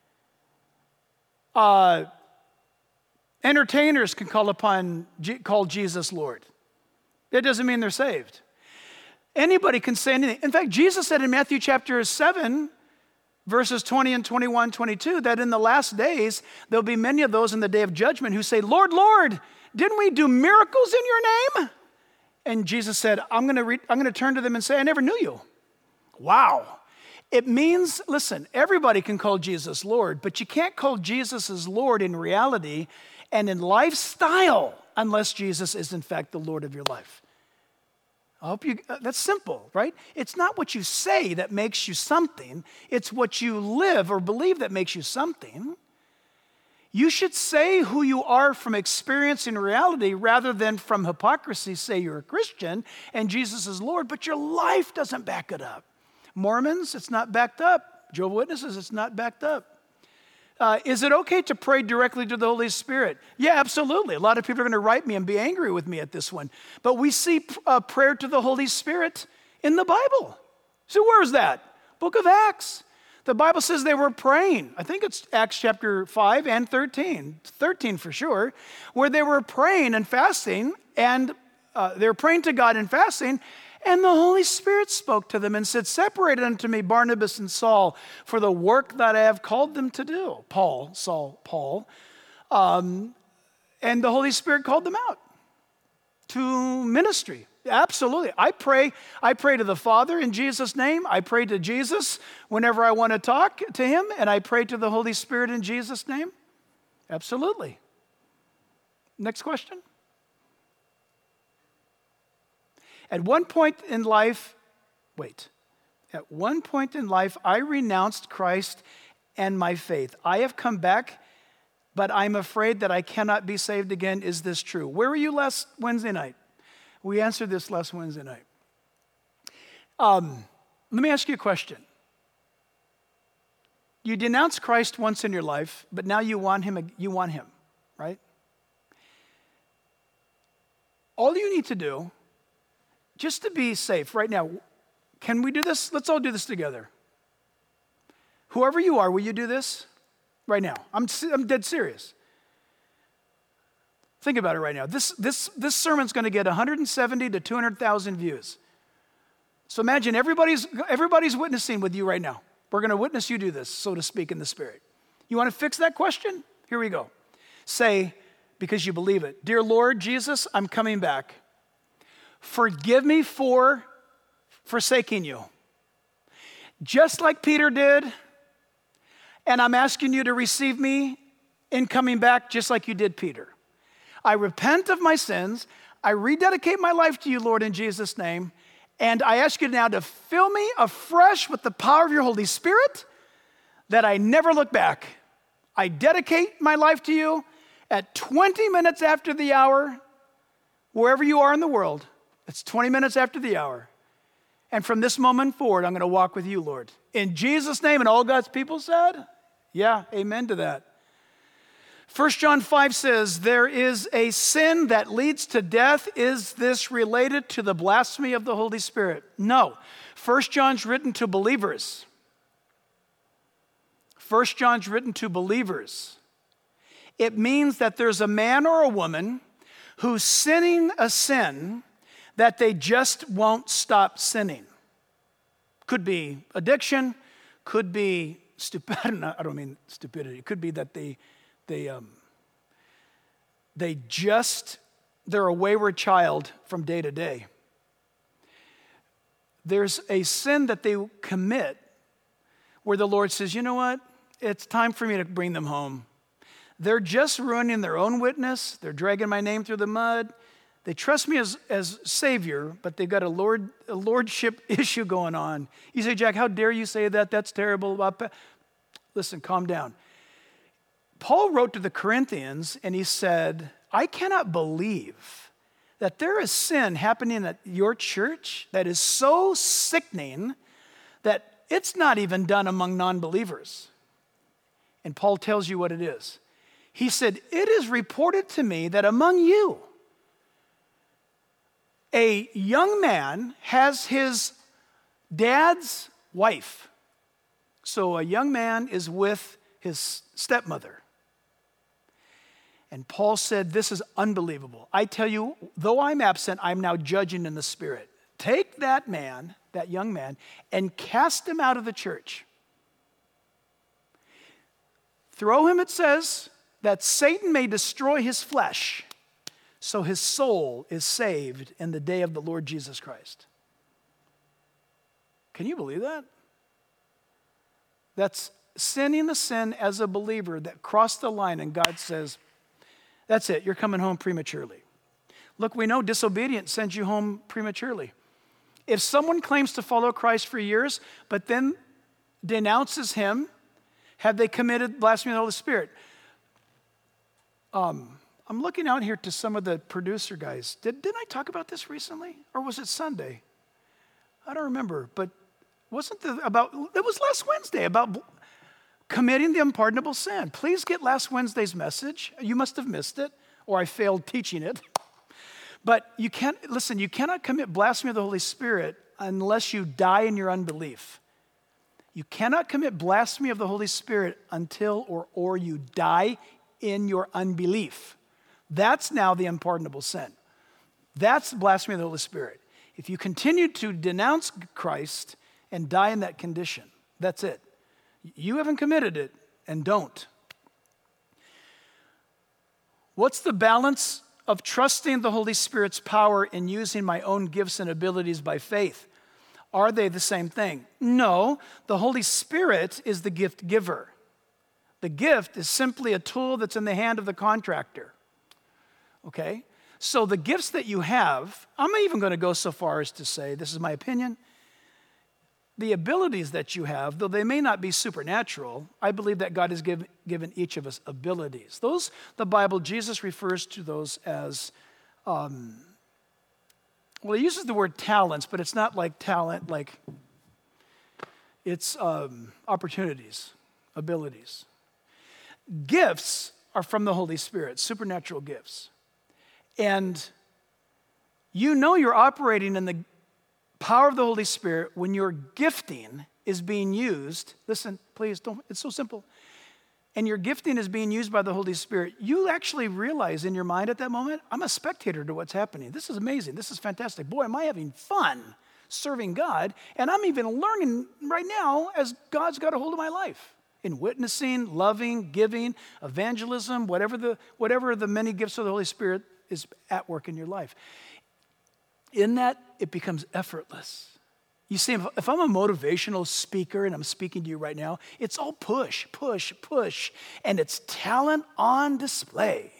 Uh, entertainers can call upon, call Jesus Lord. That doesn't mean they're saved. Anybody can say anything. In fact, Jesus said in Matthew chapter seven, verses twenty and twenty-one, twenty-two, that in the last days, there'll be many of those in the day of judgment who say, Lord, Lord, didn't we do miracles in your name? And Jesus said, I'm going to re- I'm going to turn to them and say, I never knew you. Wow. It means, listen, everybody can call Jesus Lord, but you can't call Jesus as Lord in reality and in lifestyle unless Jesus is in fact the Lord of your life. I hope you, uh, that's simple, right? It's not what you say that makes you something. It's what you live or believe that makes you something. You should say who you are from experience and reality rather than from hypocrisy. Say you're a Christian and Jesus is Lord, but your life doesn't back it up. Mormons, it's not backed up. Jehovah's Witnesses, it's not backed up. Uh, is it okay to pray directly to the Holy Spirit? Yeah, absolutely. A lot of people are going to write me and be angry with me at this one. But we see uh, prayer to the Holy Spirit in the Bible. So where is that? Book of Acts. The Bible says they were praying. I think it's Acts chapter five and thirteen. thirteen for sure. Where they were praying and fasting. And uh, they were praying to God and fasting. And the Holy Spirit spoke to them and said, separate unto me Barnabas and Saul for the work that I have called them to do. Paul, Saul, Paul. Um, and the Holy Spirit called them out to ministry. Absolutely. I pray, I pray to the Father in Jesus' name. I pray to Jesus whenever I want to talk to him. And I pray to the Holy Spirit in Jesus' name. Absolutely. Next question. At one point in life, wait, at one point in life, I renounced Christ and my faith. I have come back, but I'm afraid that I cannot be saved again. Is this true? Where were you last Wednesday night? We answered this last Wednesday night. Um, let me ask you a question. You denounced Christ once in your life, but now you want him, you want him, right? All you need to do, just to be safe right now, can we do this? Let's all do this together. Whoever you are, will you do this right now? I'm, I'm dead serious. Think about it right now. This, this, this sermon's going to get one hundred seventy to two hundred thousand views. So imagine everybody's, everybody's witnessing with you right now. We're going to witness you do this, so to speak, in the Spirit. You want to fix that question? Here we go. Say, because you believe it, dear Lord Jesus, I'm coming back. Forgive me for forsaking you. Just like Peter did, and I'm asking you to receive me in coming back just like you did Peter. I repent of my sins. I rededicate my life to you, Lord, in Jesus' name. And I ask you now to fill me afresh with the power of your Holy Spirit that I never look back. I dedicate my life to you at twenty minutes after the hour, wherever you are in the world. It's twenty minutes after the hour. And from this moment forward, I'm going to walk with you, Lord. In Jesus' name, and all God's people said, yeah, amen to that. First John five says, there is a sin that leads to death. Is this related to the blasphemy of the Holy Spirit? No. First John's written to believers. First John's written to believers. It means that there's a man or a woman who's sinning a sin that they just won't stop sinning. Could be addiction, could be stupidity. I don't mean stupidity. It could be that they, they, um, they just, they're a wayward child from day to day. There's a sin that they commit where the Lord says, you know what? It's time for me to bring them home. They're just ruining their own witness. They're dragging my name through the mud. They trust me as, as Savior, but they've got a, Lord, a lordship issue going on. You say, Jack, how dare you say that? That's terrible. Listen, calm down. Paul wrote to the Corinthians, and he said, I cannot believe that there is sin happening at your church that is so sickening that it's not even done among non-believers. And Paul tells you what it is. He said, it is reported to me that among you, a young man has his dad's wife. So a young man is with his stepmother. And Paul said, this is unbelievable. I tell you, though I'm absent, I'm now judging in the Spirit. Take that man, that young man, and cast him out of the church. Throw him, it says, that Satan may destroy his flesh, so his soul is saved in the day of the Lord Jesus Christ. Can you believe that? That's sinning a sin as a believer that crossed the line, and God says, that's it, you're coming home prematurely. Look, we know disobedience sends you home prematurely. If someone claims to follow Christ for years, but then denounces him, have they committed blasphemy of the Holy Spirit? Um, I'm looking out here to some of the producer guys. Did, didn't I talk about this recently? Or was it Sunday? I don't remember, but wasn't the about, it was last Wednesday, about committing the unpardonable sin. Please get last Wednesday's message. You must have missed it, or I failed teaching it. But you can't, listen, you cannot commit blasphemy of the Holy Spirit unless you die in your unbelief. You cannot commit blasphemy of the Holy Spirit until or, or you die in your unbelief. That's now the unpardonable sin. That's blasphemy of the Holy Spirit. If you continue to denounce Christ and die in that condition, that's it. You haven't committed it, and don't. What's the balance of trusting the Holy Spirit's power in using my own gifts and abilities by faith? Are they the same thing? No, the Holy Spirit is the gift giver. The gift is simply a tool that's in the hand of the contractor. Okay? So the gifts that you have, I'm even going to go so far as to say, this is my opinion, the abilities that you have, though they may not be supernatural, I believe that God has give, given each of us abilities. Those, the Bible, Jesus refers to those as, um, well, he uses the word talents, but it's not like talent, like it's um, opportunities, abilities. Gifts are from the Holy Spirit, supernatural gifts. And you know you're operating in the power of the Holy Spirit when your gifting is being used. Listen, please, don't, it's so simple. And your gifting is being used by the Holy Spirit. You actually realize in your mind at that moment, I'm a spectator to what's happening. This is amazing. This is fantastic. Boy, am I having fun serving God. And I'm even learning right now as God's got a hold of my life in witnessing, loving, giving, evangelism, whatever the, whatever the many gifts of the Holy Spirit is at work in your life. In that, it becomes effortless. You see, if, if I'm a motivational speaker and I'm speaking to you right now, it's all push, push, push, and it's talent on display.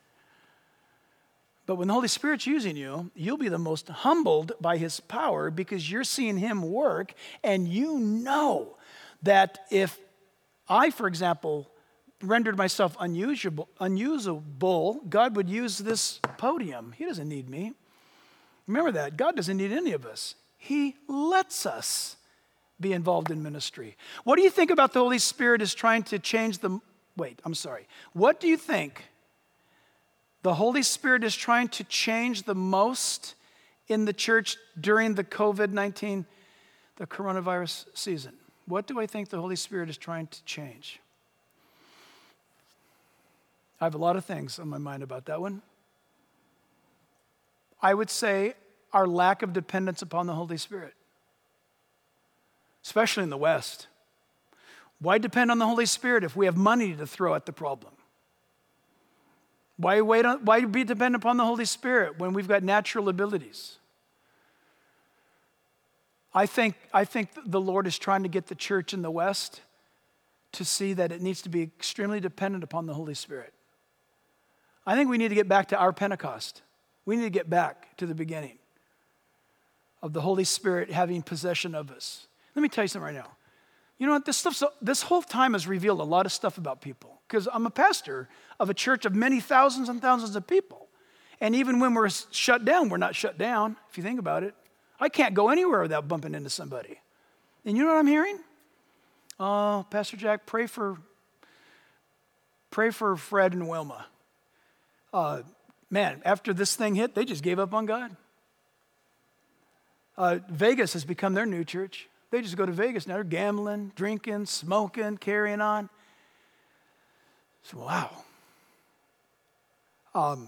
But when the Holy Spirit's using you, you'll be the most humbled by his power because you're seeing him work, and you know that if I, for example, rendered myself unusable, unusable, God would use this podium. He doesn't need me. Remember that. God doesn't need any of us. He lets us be involved in ministry. What do you think about the Holy Spirit is trying to change the... Wait, I'm sorry. What do you think the Holy Spirit is trying to change the most in the church during the covid nineteen, the coronavirus season? What do I think the Holy Spirit is trying to change? I have a lot of things on my mind about that one. I would say our lack of dependence upon the Holy Spirit, especially in the West. Why depend on the Holy Spirit if we have money to throw at the problem? Why wait on, why be dependent upon the Holy Spirit when we've got natural abilities? I think, I think the Lord is trying to get the church in the West to see that it needs to be extremely dependent upon the Holy Spirit. I think we need to get back to our Pentecost. We need to get back to the beginning of the Holy Spirit having possession of us. Let me tell you something right now. You know what? This stuff, this whole time has revealed a lot of stuff about people, because I'm a pastor of a church of many thousands and thousands of people. And even when we're shut down, we're not shut down, if you think about it. I can't go anywhere without bumping into somebody. And you know what I'm hearing? Oh, Pastor Jack, pray for, pray for Fred and Wilma. Uh, man, after this thing hit, they just gave up on God. Uh, Vegas has become their new church. They just go to Vegas now. They're gambling, drinking, smoking, carrying on. So, wow. Um,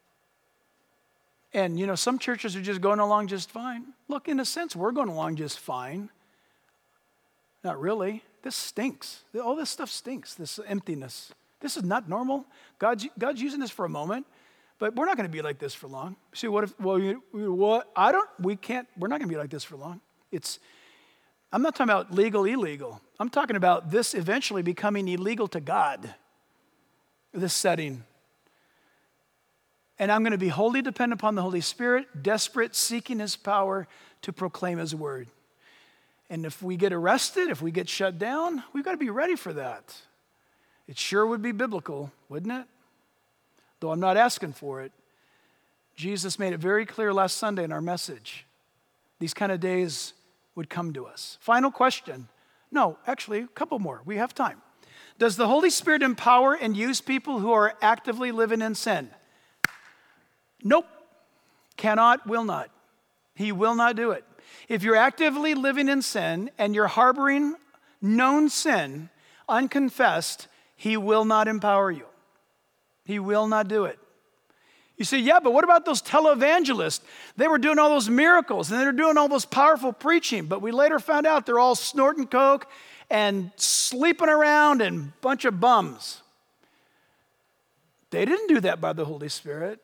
and, you know, some churches are just going along just fine. Look, in a sense, we're going along just fine. Not really. This stinks. All this stuff stinks, this emptiness. This is not normal. God's, God's using this for a moment, but we're not going to be like this for long. See, what if, well, you, what? I don't, we can't, we're not going to be like this for long. It's, I'm not talking about legal, illegal. I'm talking about this eventually becoming illegal to God, this setting. And I'm going to be wholly dependent upon the Holy Spirit, desperate, seeking his power to proclaim his word. And if we get arrested, if we get shut down, we've got to be ready for that. It sure would be biblical, wouldn't it? Though I'm not asking for it. Jesus made it very clear last Sunday in our message. These kind of days would come to us. Final question. No, actually, a couple more. We have time. Does the Holy Spirit empower and use people who are actively living in sin? Nope. Cannot, will not. He will not do it. If you're actively living in sin and you're harboring known sin, unconfessed, he will not empower you. He will not do it. You say, yeah, but what about those televangelists? They were doing all those miracles and they were doing all those powerful preaching, but we later found out they're all snorting coke and sleeping around and a bunch of bums. They didn't do that by the Holy Spirit.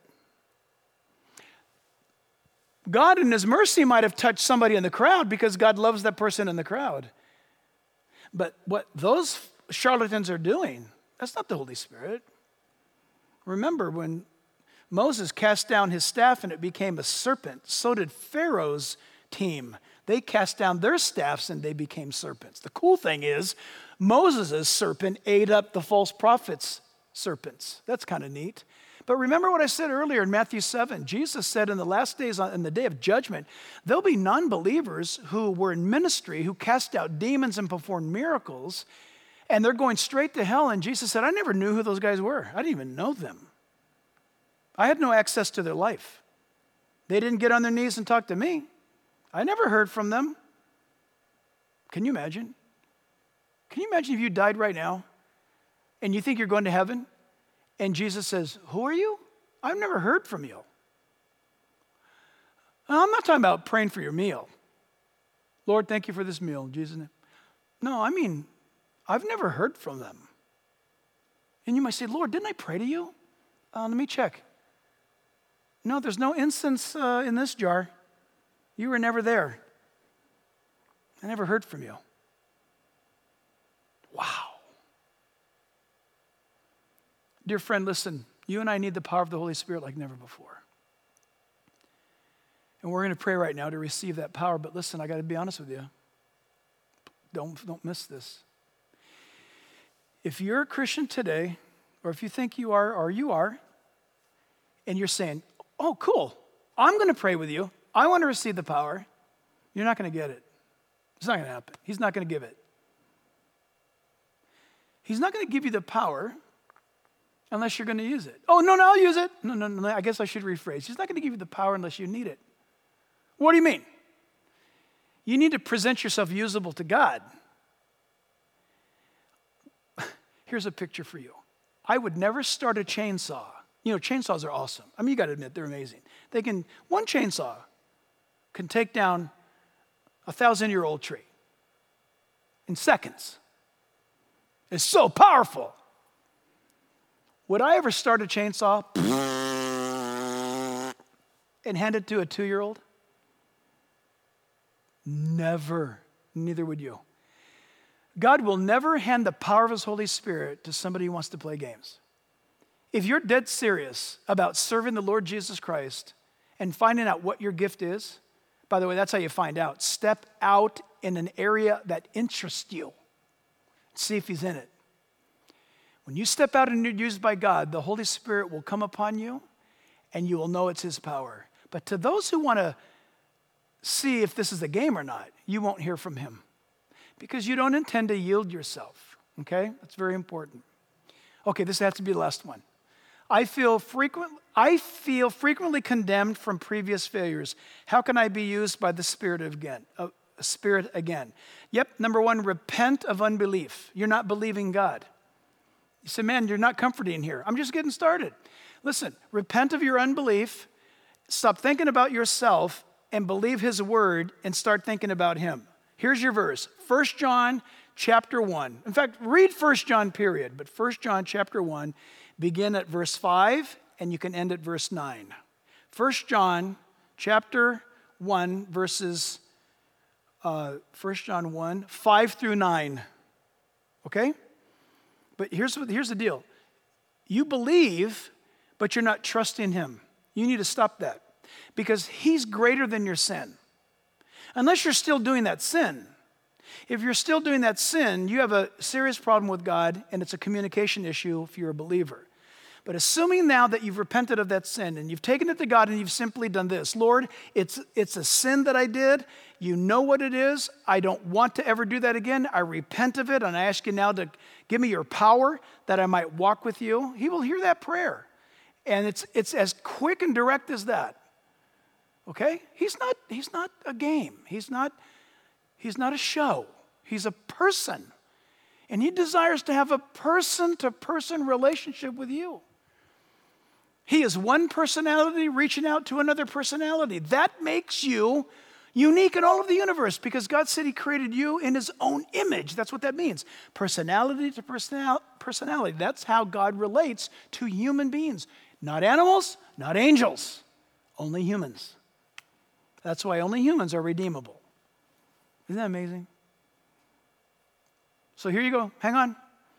God in his mercy might have touched somebody in the crowd because God loves that person in the crowd. But what those charlatans are doing, that's not the Holy Spirit. Remember when Moses cast down his staff and it became a serpent, so did Pharaoh's team. They cast down their staffs and they became serpents. The cool thing is Moses' serpent ate up the false prophets' serpents. That's kind of neat. But remember what I said earlier in Matthew seven. Jesus said in the last days, in the day of judgment, there'll be non-believers who were in ministry, who cast out demons and performed miracles, and they're going straight to hell. And Jesus said, I never knew who those guys were. I didn't even know them. I had no access to their life. They didn't get on their knees and talk to me. I never heard from them. Can you imagine? Can you imagine if you died right now and you think you're going to heaven? And Jesus says, who are you? I've never heard from you. I'm not talking about praying for your meal. Lord, thank you for this meal in Jesus' name. No, I mean, I've never heard from them. And you might say, Lord, didn't I pray to you? Uh, let me check. No, there's no incense uh, in this jar. You were never there. I never heard from you. Wow. Dear friend, listen, you and I need the power of the Holy Spirit like never before. And we're going to pray right now to receive that power. But listen, I got to be honest with you. Don't, don't miss this. If you're a Christian today, or if you think you are, or you are, and you're saying, oh, cool, I'm going to pray with you. I want to receive the power. You're not going to get it. It's not going to happen. He's not going to give it. He's not going to give you the power unless you're going to use it. Oh, no, no, I'll use it. No, no, no, I guess I should rephrase. He's not going to give you the power unless you need it. What do you mean? You need to present yourself usable to God. Here's a picture for you. I would never start a chainsaw. You know, chainsaws are awesome. I mean, you got to admit, they're amazing. They can, one chainsaw can take down a thousand-year-old tree in seconds. It's so powerful. Would I ever start a chainsaw and hand it to a two-year-old? Never. Neither would you. God will never hand the power of his Holy Spirit to somebody who wants to play games. If you're dead serious about serving the Lord Jesus Christ and finding out what your gift is, by the way, that's how you find out. Step out in an area that interests you. See if he's in it. When you step out and you're used by God, the Holy Spirit will come upon you and you will know it's his power. But to those who want to see if this is a game or not, you won't hear from him because you don't intend to yield yourself. Okay? That's very important. Okay, this has to be the last one. I feel frequent, I feel frequently condemned from previous failures. How can I be used by the Spirit again? Uh, Spirit again. Yep, number one, repent of unbelief. You're not believing God. You say, man, you're not comforting here. I'm just getting started. Listen, repent of your unbelief. Stop thinking about yourself and believe his word and start thinking about him. Here's your verse, First John chapter one. In fact, read First John period, but First John chapter one, begin at verse five and you can end at verse nine. First John chapter one, verses uh, First John one, five through nine. Okay? But here's, what, here's the deal. You believe, but you're not trusting him. You need to stop that because he's greater than your sin. Unless you're still doing that sin. If you're still doing that sin, you have a serious problem with God, and it's a communication issue if you're a believer. But assuming now that you've repented of that sin and you've taken it to God and you've simply done this, Lord, it's, it's a sin that I did. You know what it is. I don't want to ever do that again. I repent of it, and I ask you now to give me your power that I might walk with you. He will hear that prayer. And it's, it's as quick and direct as that. Okay? He's not, he's not a game. He's not, he's not a show. He's a person. And he desires to have a person-to-person relationship with you. He is one personality reaching out to another personality. That makes you unique in all of the universe because God said he created you in his own image. That's what that means. Personality to personal, personality. That's how God relates to human beings. Not animals, not angels, only humans. That's why only humans are redeemable. Isn't that amazing? So here you go. Hang on.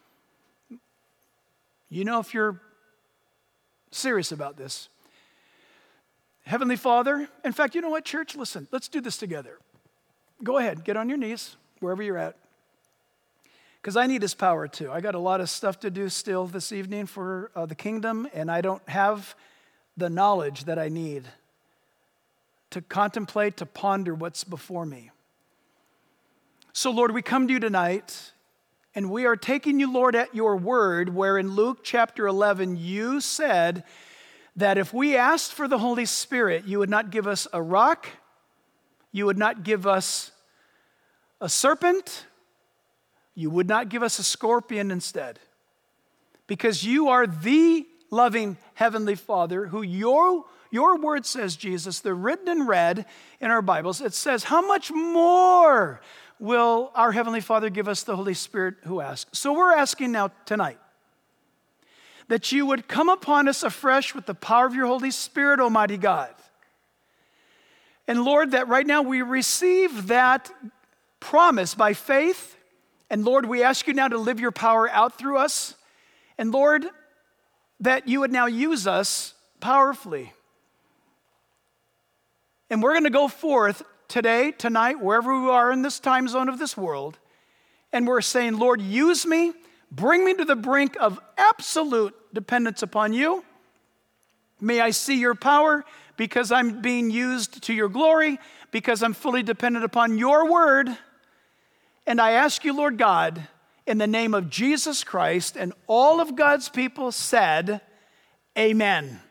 You know if you're serious about this. Heavenly Father, in fact, you know what, church? Listen, let's do this together. Go ahead, get on your knees, wherever you're at. Because I need his power too. I got a lot of stuff to do still this evening for uh, the kingdom, and I don't have the knowledge that I need to contemplate, to ponder what's before me. So, Lord, we come to you tonight, and we are taking you, Lord, at your word, where in Luke chapter eleven, you said that if we asked for the Holy Spirit, you would not give us a rock, you would not give us a serpent, you would not give us a scorpion instead. Because you are the loving Heavenly Father who your, your word says, Jesus, they're written in red in our Bibles. It says, how much more will our Heavenly Father give us the Holy Spirit who asks? So we're asking now tonight that you would come upon us afresh with the power of your Holy Spirit, Almighty God. And Lord, that right now we receive that promise by faith. And Lord, we ask you now to live your power out through us. And Lord, that you would now use us powerfully. And we're going to go forth today, tonight, wherever we are in this time zone of this world. And we're saying, Lord, use me. Bring me to the brink of absolute dependence upon you. May I see your power because I'm being used to your glory, because I'm fully dependent upon your word. And I ask you, Lord God, in the name of Jesus Christ, and all of God's people said, amen.